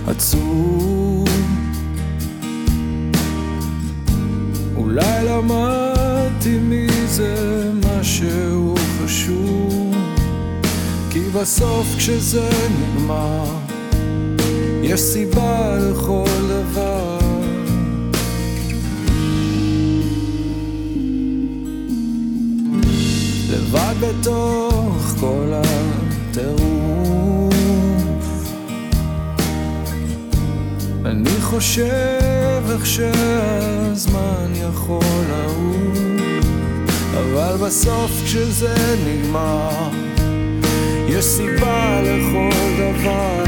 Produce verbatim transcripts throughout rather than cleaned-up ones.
עצוב. אולי למדתי מזה משהו חשוב, כי בסוף כשזה נגמר יש סיבה לכל דבר. לבד בתוך כל הטירוף אני חושב איך שהזמן יכול לעוף, אבל בסוף כשזה נגמר יש סיבה לכל דבר.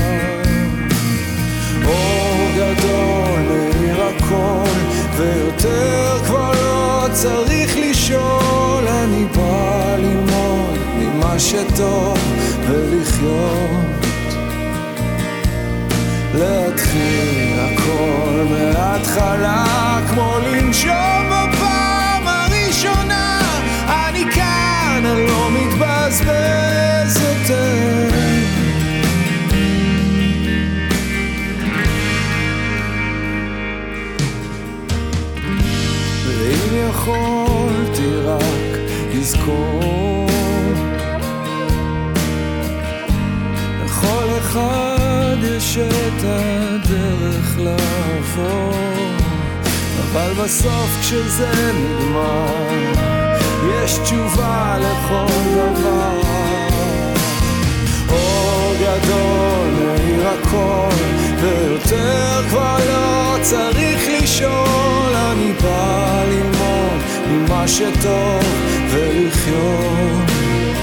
אור גדול מאיר הכל ויותר כבר לא צריך לשאול, אני בא ללמוד ממה שטוב ולחיות, להתחיל הכל מההתחלה כמו לנשום בפעם הראשונה. אני כאן, אני לא מתבזבז יותר, ואם יכולתי רק לזכור לכל אחד יש את הדרך לעבור, אבל בסוף כשזה נגמר יש תשובה לכל דבר. אור גדול מאיר הכל ויותר כבר לא צריך לשאול, אני בא ללמוד ממה שטוב ולחיות,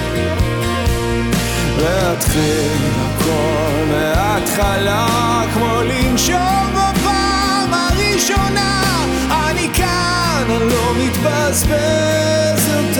להתחיל הכל מההתחלה כמו לנשום בפעם הראשונה. אני כאן, אני לא מתבזבז יותר.